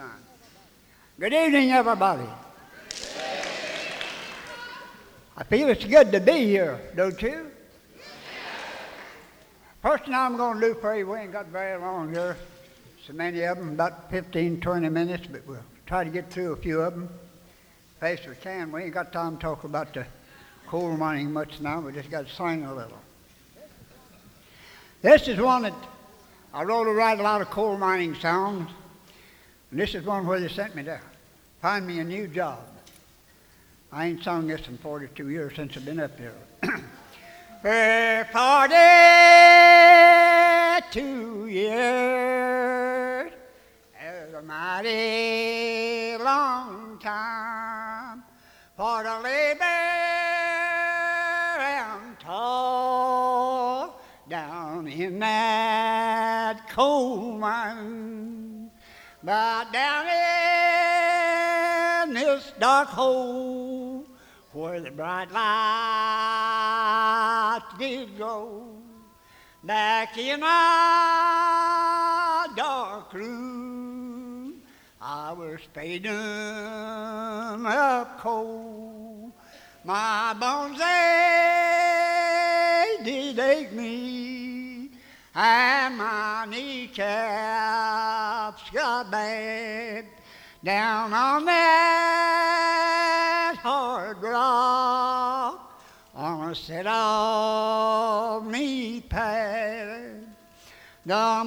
Good evening, everybody. I feel it's good to be here, don't you? First thing I'm going to do for you, we ain't got very long here. So many of them, about 15, 20 minutes, but we'll try to get through a few of them as fast as we can. We ain't got time to talk about the coal mining much now. We just got to sing a little. This is one that I wrote to write a lot of coal mining songs. And this is one where they sent me to find me a new job. I ain't sung this in 42 years since I've been up here. For 42 years is a mighty long time for the labor and toil down in that coal mine. But down in this dark hole where the bright light did go, back in my dark room, I was fading up cold. My bones, they did ache me, and my kneecaps got bad. Down on that hard rock, on a set of knee pads, the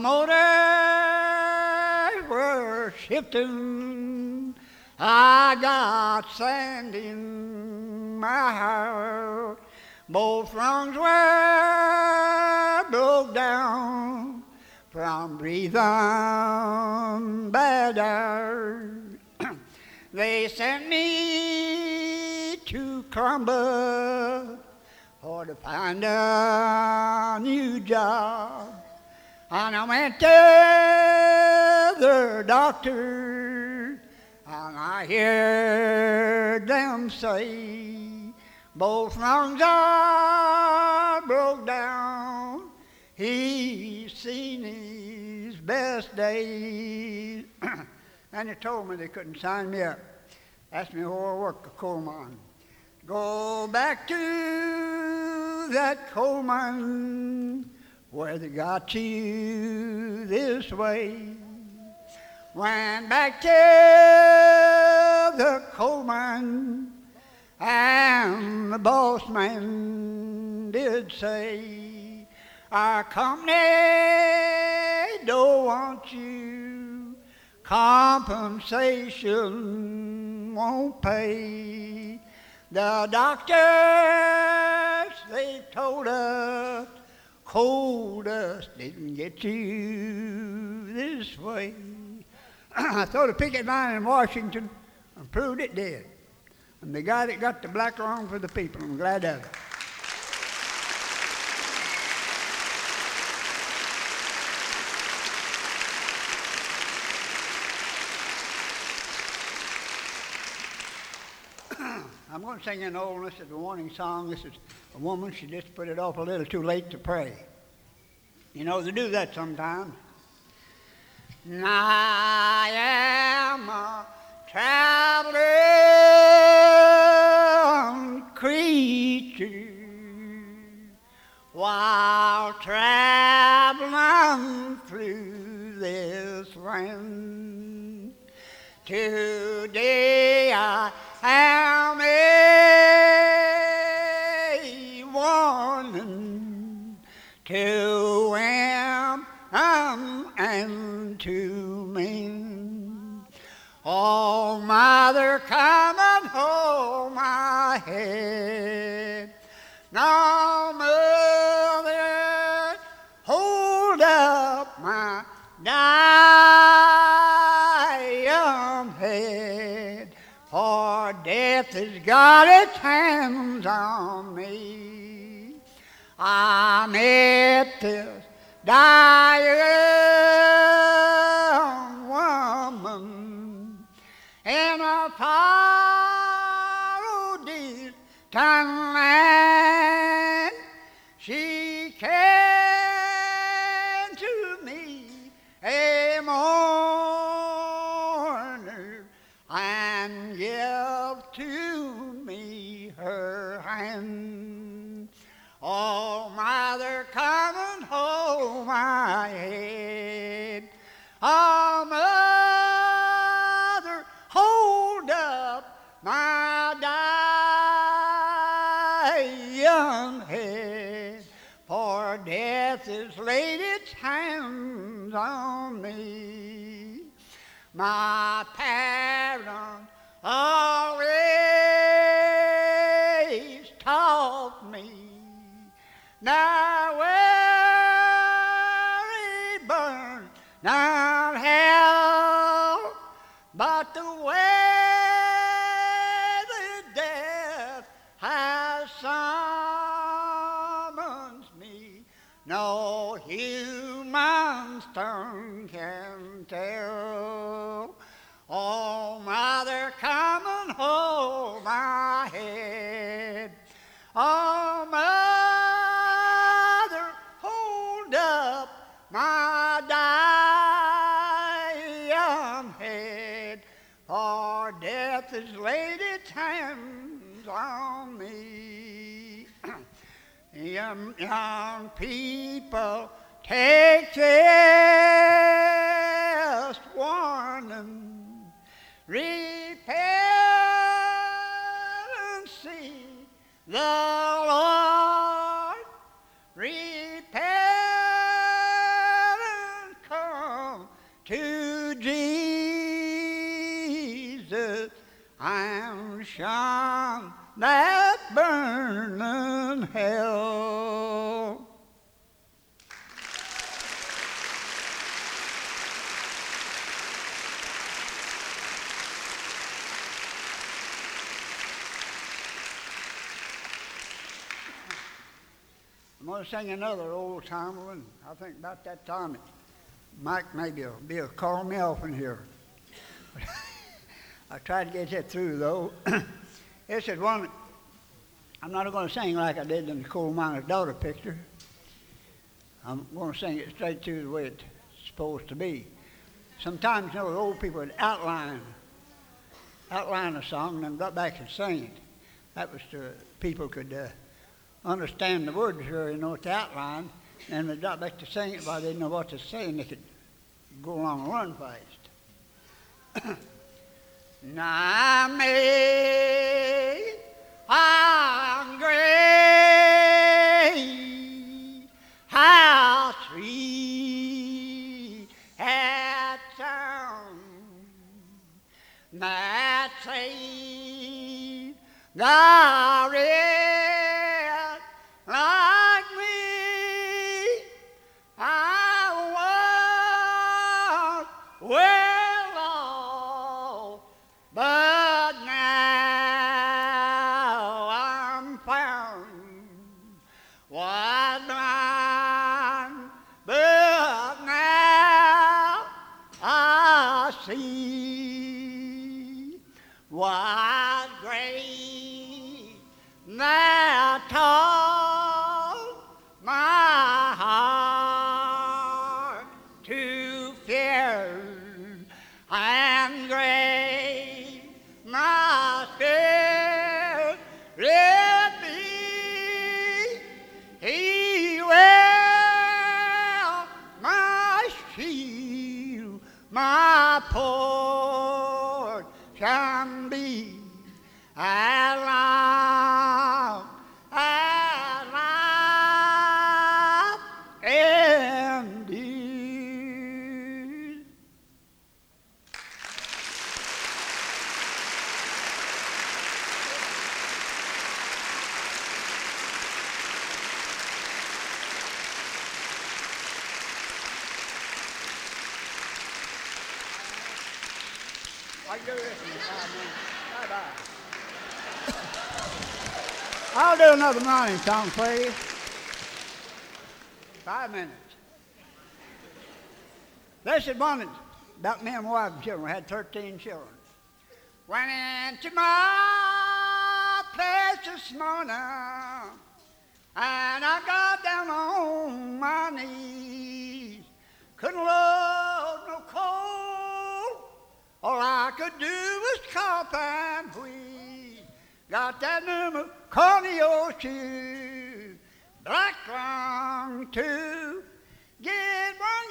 motors were shifting. I got sand in my heart. Both lungs were broke down from breathing bad air. They sent me to Columbus for to find a new job. And I went to the doctor, and I heard them say, both lungs are broke down. He's seen his best days. And they told me they couldn't sign me up. Asked me where I worked, a coal mine. Go back to that coal mine where they got you this way. Went back to the coal mine, and the boss man did say, our company don't want you. Compensation won't pay. The doctors, they told us, coal dust didn't get you this way. I saw the picket line in Washington and proved it did. And the guy that got the black lung for the people, I'm glad of it. I'm going to sing an old, this is a warning song. This is a woman, she just put it off a little too late to pray. You know, they do that sometimes. I am a traveling creature while traveling through this land. Today I am a warning to women and to men. Oh, mother, come and hold my head. Now, mother, hold up my dying head. For death has got its hands on me. I met this dying woman in a far distant land. She came to me a morning my head. Oh, mother, hold up my dying head, for death has laid its hands on me. My parents always taught me, now where he burns, now hell, but the way the death has summoned me, no human tongue can tell. Oh, mother, come and hold my head. Oh, mother, hold up my dying head, for death has laid its hands on me. Young people, take this warning. Repent and see the Lord. Repent and come to Jesus and shun that burning hell. I'm going to sing another old timer, and I think about that time Mike maybe will be able to call me off in here. I tried to get that through, though. This is one, I'm not going to sing like I did in the coal miner's daughter picture. I'm going to sing it straight through the way it's supposed to be. Sometimes, you know, the old people would outline a song and then got back and sing it. That was so people could understand the words here, you know, the outline, and they got back to sing it, but they didn't know what to say, and they could go along and run fast. Now me hungry, how sweet that sound that saved the red like me. I was well off, but now I'm found. Was blind, but now I see. Was great that taught my heart to fear, and great my spirit be. He will my shield, my portion be, as long as life endures. I'll do this in 5 minutes. Bye-bye. I'll do another morning song for you. 5 minutes. This is one about me and my wife and children. We had 13 children. Went into my place this morning, and I got down on my knees. Couldn't load no coal. All I could do was cough and wheeze. Got that new corneo shoe, black long to get one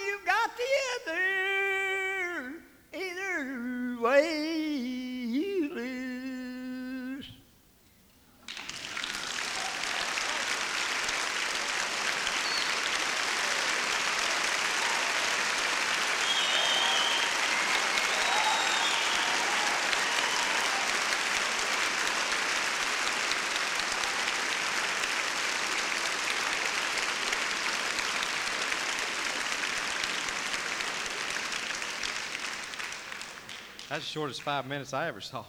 That's the shortest 5 minutes I ever saw.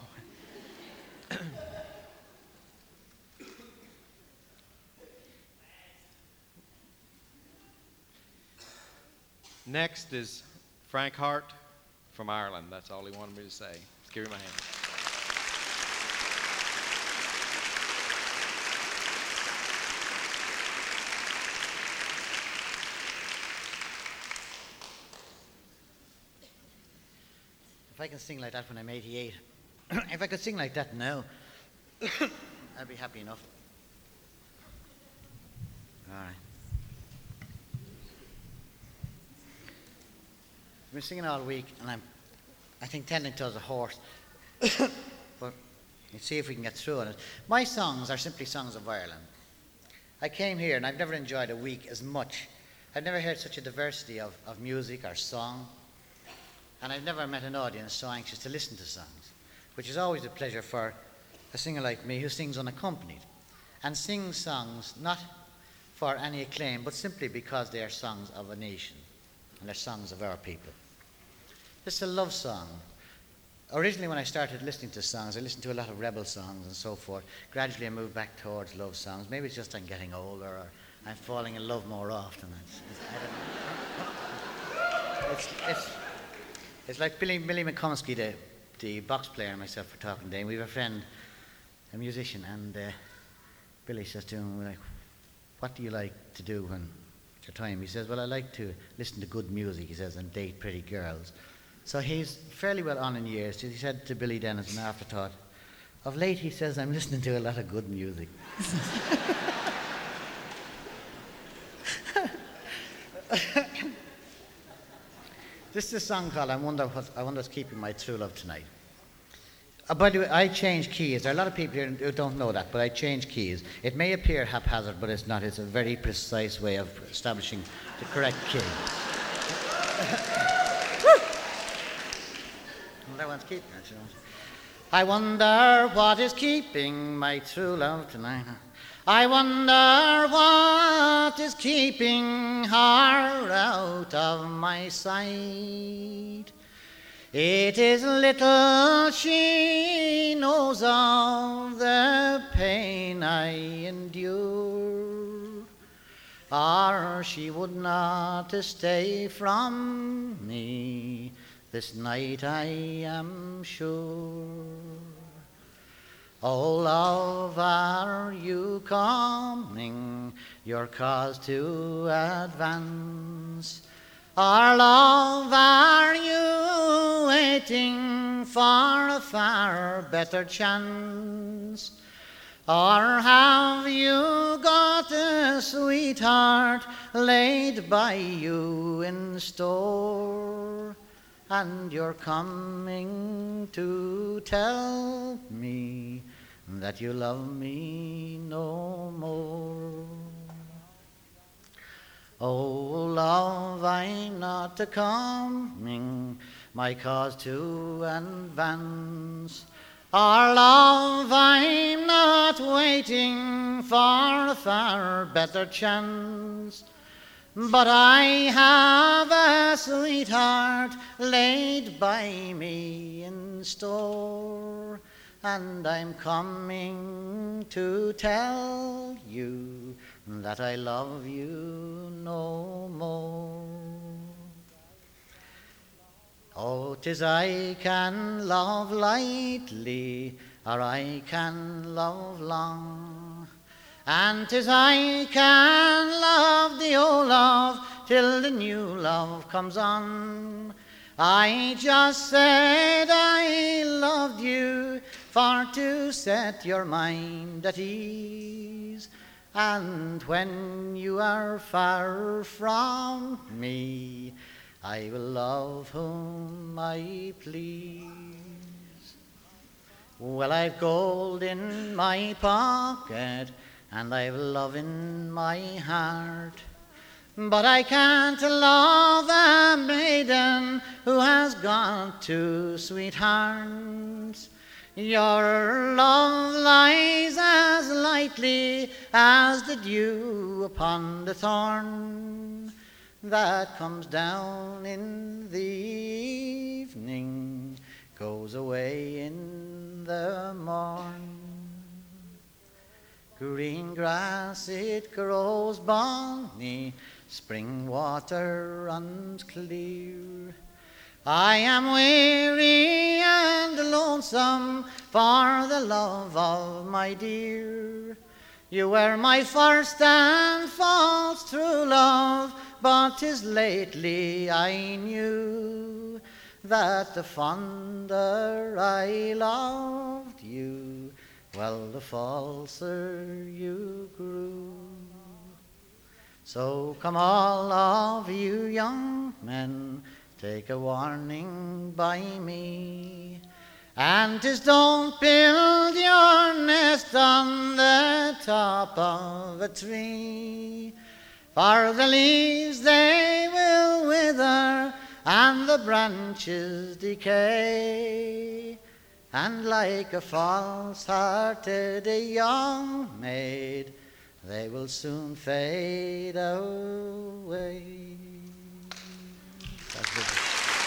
Next is Frank Hart from Ireland. That's all he wanted me to say. Let's give him a hand. If I can sing like that when I'm 88, if I could sing like that now, I'd be happy enough. All right. I've been singing all week, and I think tending towards a horse. But let's see if we can get through on it. My songs are simply songs of Ireland. I came here, and I've never enjoyed a week as much. I've never heard such a diversity of music or song. And I've never met an audience so anxious to listen to songs, which is always a pleasure for a singer like me who sings unaccompanied and sings songs not for any acclaim, but simply because they are songs of a nation and they're songs of our people. This is a love song. Originally, when I started listening to songs, I listened to a lot of rebel songs and so forth. Gradually, I moved back towards love songs. Maybe it's just I'm getting older or I'm falling in love more often. I don't know. It's like Billy McComsky, the box player, and myself were talking today. We have a friend, a musician, and Billy says to him, like, what do you like to do when it's your time? He says, well, I like to listen to good music, he says, and date pretty girls. So he's fairly well on in years. He said to Billy then as an afterthought, of late, he says, I'm listening to a lot of good music. This is a song called I Wonder What's Keeping My True Love Tonight. By the way, I change keys. There are a lot of people here who don't know that, but I change keys. It may appear haphazard, but it's not. It's a very precise way of establishing the correct key. That one's keeping it, you know. I wonder what is keeping my true love tonight. I wonder what is keeping her out of my sight. It is little she knows of the pain I endure, or she would not stay from me this night, I am sure. Oh, love, are you coming, your cause to advance? Or, love, are you waiting for a far better chance? Or have you got a sweetheart laid by you in store, and you're coming to tell me that you love me no more? Oh, love, I'm not coming, my cause to advance. Or, love, I'm not waiting for a far better chance. But I have a sweetheart laid by me in store, and I'm coming to tell you that I love you no more. Oh, 'tis I can love lightly, or I can love long, and 'tis I can love the old love till the new love comes on. I just said I loved you for to set your mind at ease, and when you are far from me, I will love whom I please. Well, I've gold in my pocket, and I've love in my heart, but I can't love a maiden who has gone to sweethearts. Your love lies as lightly as the dew upon the thorn that comes down in the evening. Go goes away in the morn. Green grass it grows bonny, spring water runs clear. I am weary and lonesome for the love of my dear. You were my first and false true love, but 'tis lately I knew that the fonder I loved you, well, the falser you grew. So come all of you young men, take a warning by me, and 'tis don't build your nest on the top of a tree, for the leaves they will wither and the branches decay, and like a false-hearted young maid, they will soon fade away. That's it.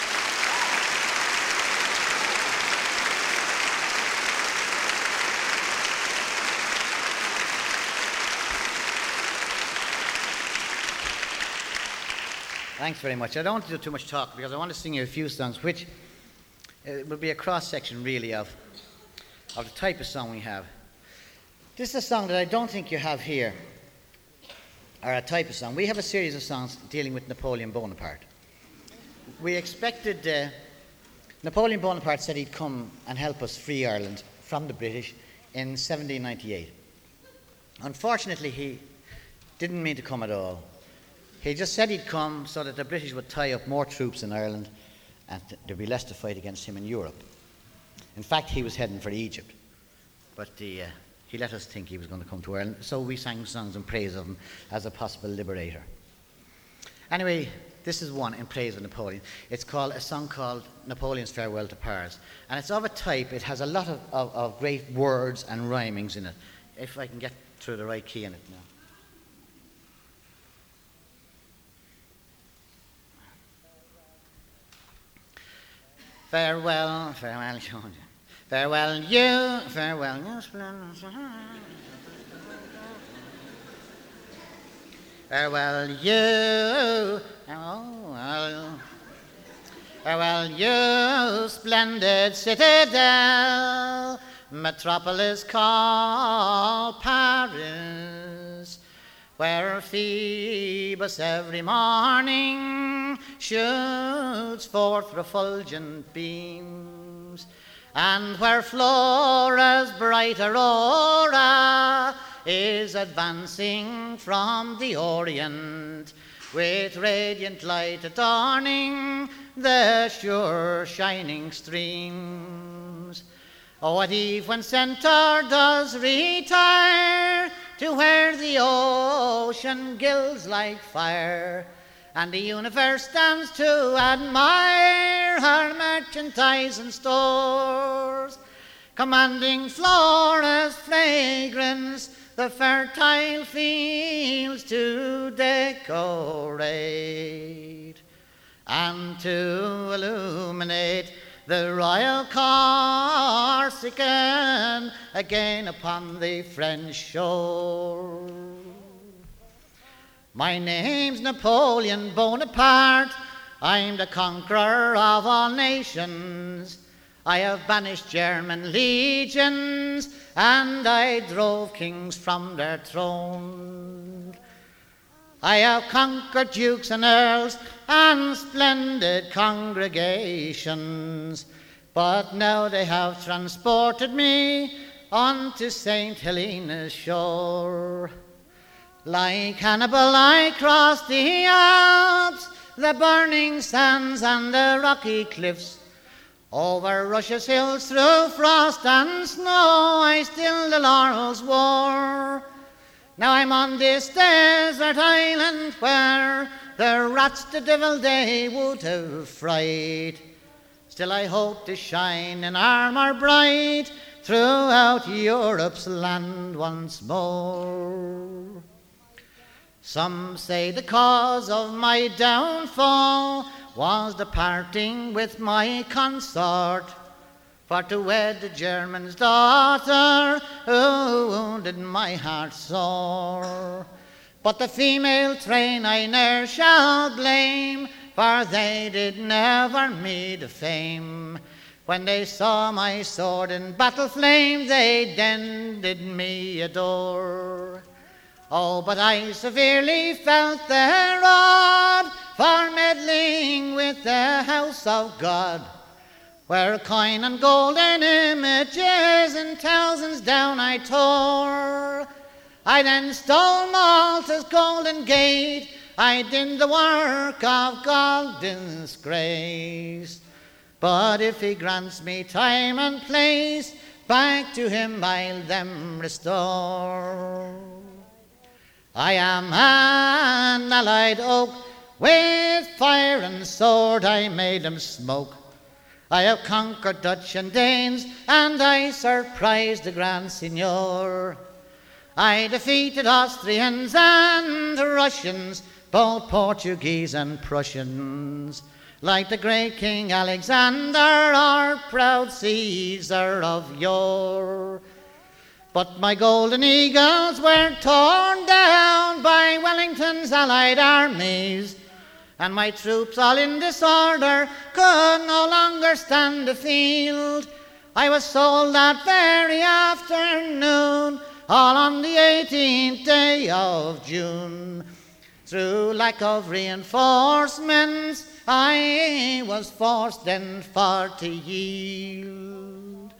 Thanks very much. I don't want to do too much talk because I want to sing you a few songs which will be a cross-section really of the type of song we have. This is a song that I don't think you have here, or a type of song. We have a series of songs dealing with Napoleon Bonaparte. We expected, Napoleon Bonaparte said he'd come and help us free Ireland from the British in 1798. Unfortunately, he didn't mean to come at all. He just said he'd come so that the British would tie up more troops in Ireland and there'd be less to fight against him in Europe. In fact, he was heading for Egypt, but he let us think he was going to come to Ireland, so we sang songs in praise of him as a possible liberator. Anyway, this is one in praise of Napoleon. It's called a song called Napoleon's Farewell to Paris, and it's of a type, it has a lot of great words and rhymings in it. If I can get through the right key in it now. Farewell, farewell, farewell you, farewell you, farewell you, farewell you, splendid citadel, metropolis called Paris, where Phoebus every morning shoots forth refulgent beams, and where Flora's bright aurora is advancing from the Orient, with radiant light adorning the sure shining streams. Oh, at eve when Centaur does retire to where the ocean gilds like fire, and the universe stands to admire her merchandise and stores, commanding Flora's fragrance the fertile fields to decorate, and to illuminate the royal Corsican again upon the French shore. My name's Napoleon Bonaparte, I'm the conqueror of all nations. I have banished German legions, and I drove kings from their thrones. I have conquered dukes and earls and splendid congregations, but now they have transported me unto St. Helena's shore. Like Hannibal I crossed the Alps, the burning sands and the rocky cliffs. Over Russia's hills through frost and snow I still the laurels wore. Now I'm on this desert island where the rats the devil they would have fright. Still I hope to shine in armour bright throughout Europe's land once more. Some say the cause of my downfall was the parting with my consort, for to wed the German's daughter, who wounded my heart sore. But the female train I ne'er shall blame, for they did never me the fame. When they saw my sword in battle flame, they then did me adore. Oh, but I severely felt their rod for meddling with the house of God, where coin and golden images in thousands down I tore. I then stole Malta's golden gate, I did the work of God in disgrace. But if he grants me time and place, back to him I'll them restore. I am an allied oak, with fire and sword I made them smoke. I have conquered Dutch and Danes, and I surprised the Grand Signor. I defeated Austrians and Russians, both Portuguese and Prussians, like the great King Alexander, our proud Caesar of yore. But my golden eagles were torn down by Wellington's allied armies, and my troops all in disorder could no longer stand the field. I was sold that very afternoon, all on the 18th day of June. Through lack of reinforcements, I was forced then for to yield.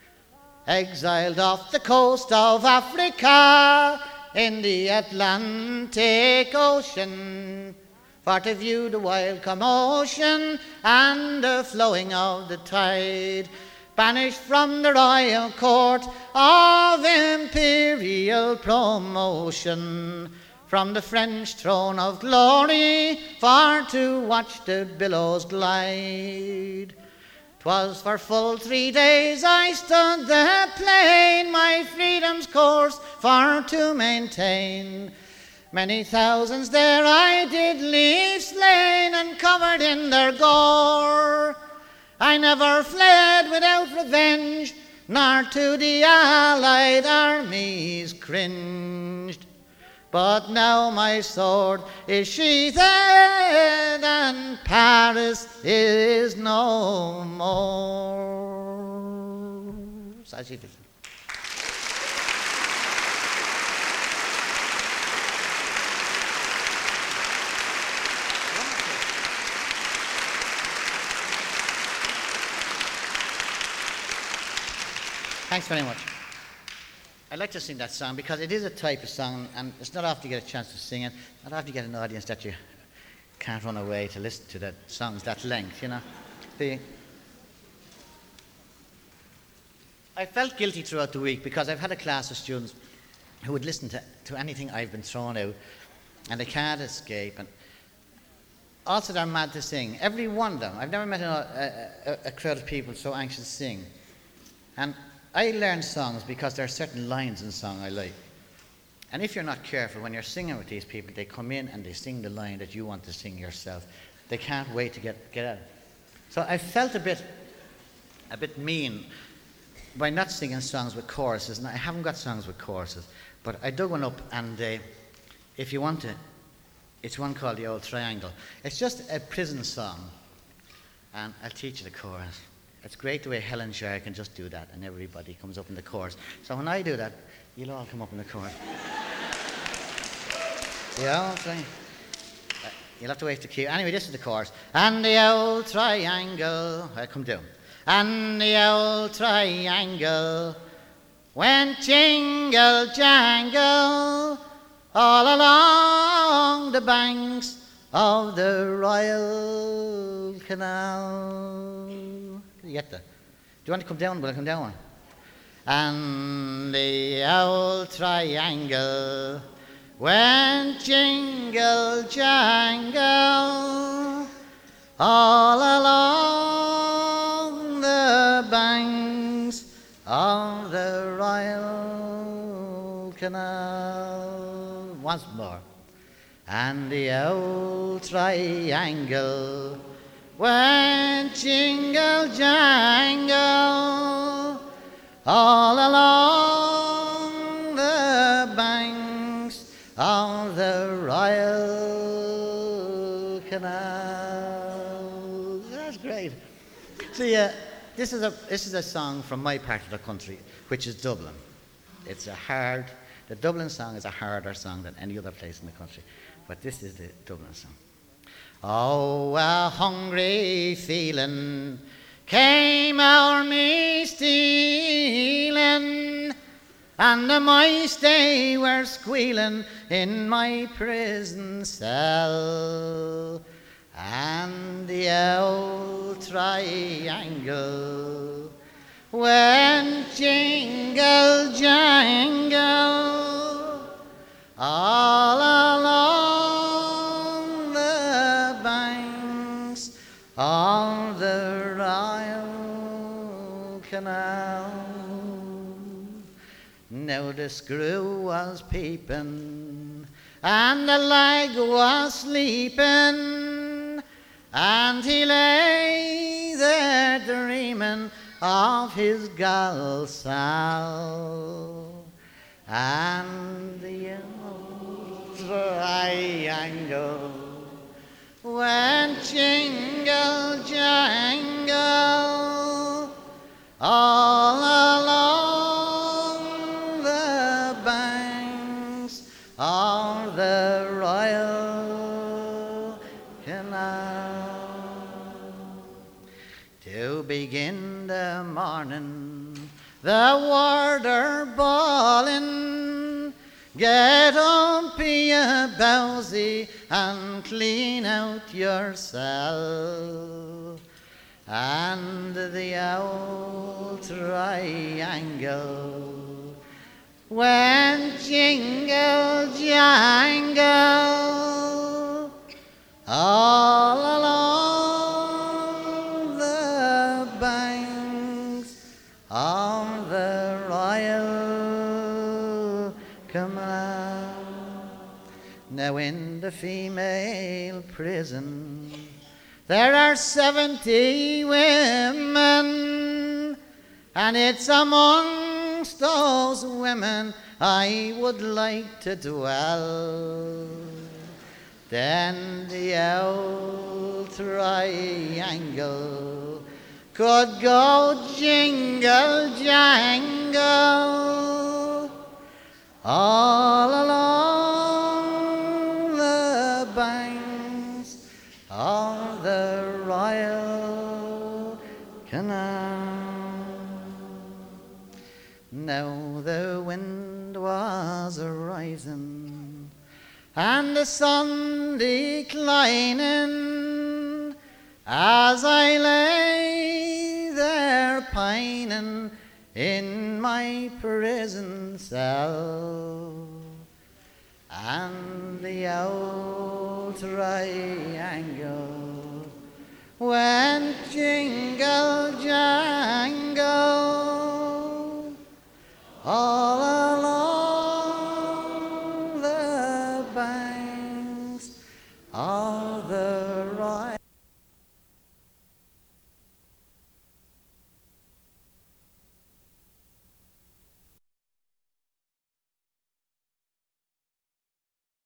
Exiled off the coast of Africa in the Atlantic Ocean, for to view the wild commotion and the flowing of the tide. Banished from the royal court of imperial promotion, from the French throne of glory, for to watch the billows glide. 'Twas for full 3 days I stood the plain, my freedom's course for to maintain. Many thousands there I did leave slain and covered in their gore. I never fled without revenge, nor to the allied armies cringed. But now my sword is sheathed, and Paris is no more. Thanks very much. I'd like to sing that song because it is a type of song, and it's not often you get a chance to sing it. Not often you get an audience that you can't run away to listen to the songs that length, you know. I felt guilty throughout the week because I've had a class of students who would listen to anything I've been thrown out, and they can't escape. And also they're mad to sing. Every one of them. I've never met a crowd of people so anxious to sing. And I learn songs because there are certain lines in song I like. And if you're not careful, when you're singing with these people, they come in and they sing the line that you want to sing yourself. They can't wait to get at it. So I felt a bit mean by not singing songs with choruses. And I haven't got songs with choruses, but I dug one up, and if you want to, it's one called The Old Triangle. It's just a prison song, and I'll teach you the chorus. It's great the way Helen Shire can just do that, and everybody comes up in the chorus. So when I do that, you'll all come up in the chorus. Yeah, okay. You'll have to wait to cue. Anyway, this is the chorus. And the old triangle, I come down. And the old triangle went jingle jangle all along the banks of the Royal Canal. You get that? Do you want to come down? Will I come down one? And the old triangle went jingle jangle all along the banks of the Royal Canal. Once more. And the old triangle went jingle jangle all along the banks of the Royal Canal. That's great. See, this is a song from my part of the country, which is Dublin. The Dublin song is a harder song than any other place in the country, but this is the Dublin song. Oh, a hungry feeling came o'er me stealing, and the mice they were squealing in my prison cell, and the old triangle went jingle jangle all along the banks of the Royal Canal. Now the screw was peeping and the lag was sleeping, and he lay there dreaming of his gal Sal, and the old triangle went jingle jangle all along the banks of the Royal Canal. To begin the morning, the warder bawling, get up, you bowsy, and clean out your cell. And the old triangle went jingle jangle all along the banks of the Royal Canal. Now in the female prison there are 70 women, and it's amongst those women I would like to dwell. Then the old triangle could go jingle jangle all along the banks of the Royal Canal. Now the wind was rising and the sun declining, as I lay there pining in my prison cell, and the old triangle went jingle